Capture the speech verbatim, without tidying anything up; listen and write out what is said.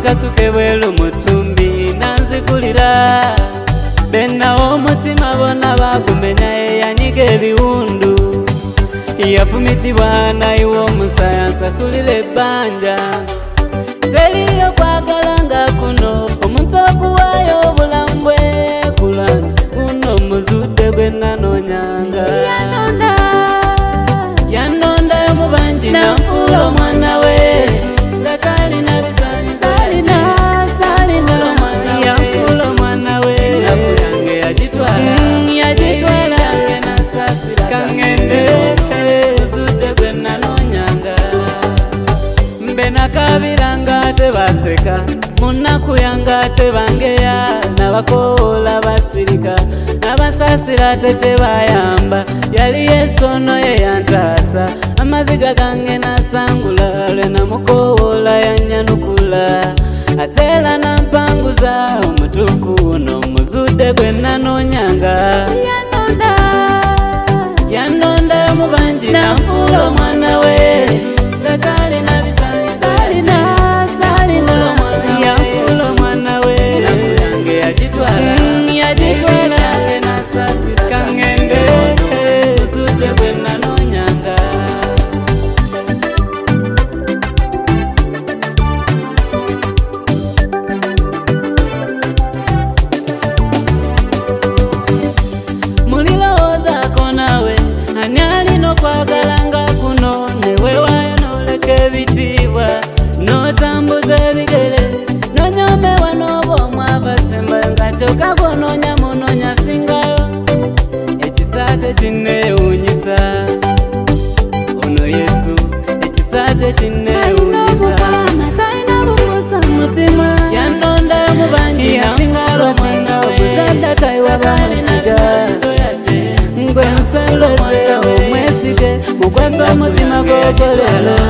kasuke bwelu mutumbi nanzikulira bena omutima bona bagumenya eyanyiga ebiwundu yafumitibwa nayiwa omusaya nsasulira ebbanja teriyo kwagala nga kuno omuntu okuwaayo obulamu bwe kula guno muzudde gwe nanonyanga yanonda yanonda yomubanji nanfuula omwana weesu zakalina bisanyi salina salina yanfuula omwana we nakuyange yagitwala yagitwala yange nasasira kangende muzudde gwe nanonyanga benakabiranga tebaseka munaku yanga tebangeya nabakoola basirika nabasasira tetebayamba yali yesono ye yantaasa amaziga gange nasangula lwenamukoola yanyanukula atela nampanguza omutuufu uno muzudde gwe nanonyanga yanonda yanonda yomubanji nanfuula omwana weesu zakalina bisanyi salina salina yanfuula omwana we nakuyange yagitwala yagitwala yange nasasira kangende muzudde gwe nanonyanga mulirowoozaako nawe ani alina okwagalanga kuno neweewaayo n'oleka ebitiibwa n'otambuza ebigere nonyomewa n'obwomu abasemba nga kyokka bw'onoonya munoonya singayo ekisaate kinneewuunyisa ono yesu ekisaate kinneewuunyisa talina bukuusa mutima yanonda yomubanji yasinga lwasina okuzadda tayiwa bamusiga ngwe nsaleze omwesige mukwasa omutima gw'ogolero